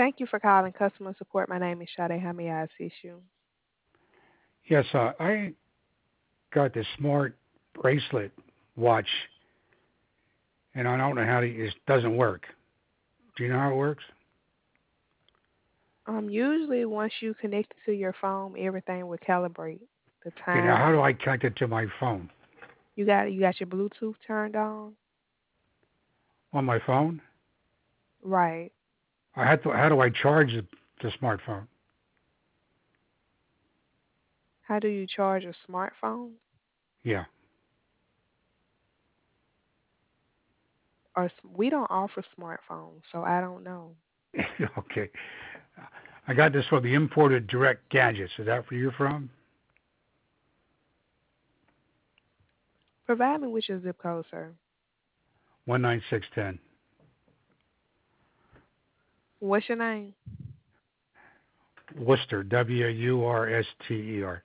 Thank you for calling customer support. My name is Sade. How may I assist you? Yes, I got this smart bracelet watch, and I don't know how it doesn't work. Do you know how it works? Usually once you connect it to your phone, everything will calibrate the Okay, now time how do and I connect it to my phone? you got your Bluetooth turned on? On my phone? Right. How do I charge the smartphone? How do you charge a smartphone? Yeah. We don't offer smartphones, so I don't know. Okay. I got this from the Imported Direct Gadgets. Is that where you're from? Provide me with your zip code, sir. 19610. What's your name? Worcester. Wurster.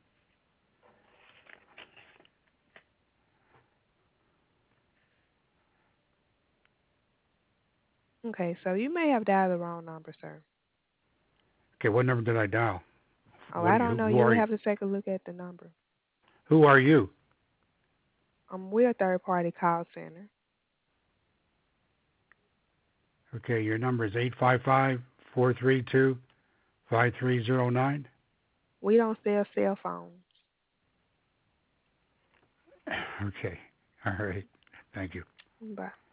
Okay, so you may have dialed the wrong number, sir. Okay, what number did I dial? Oh, I don't know. Who You are would you? have to take a look at the number. Who are you? We're a third party call center. Okay, your number is 855-432-5309. We don't sell cell phones. Okay. All right. Thank you. Bye.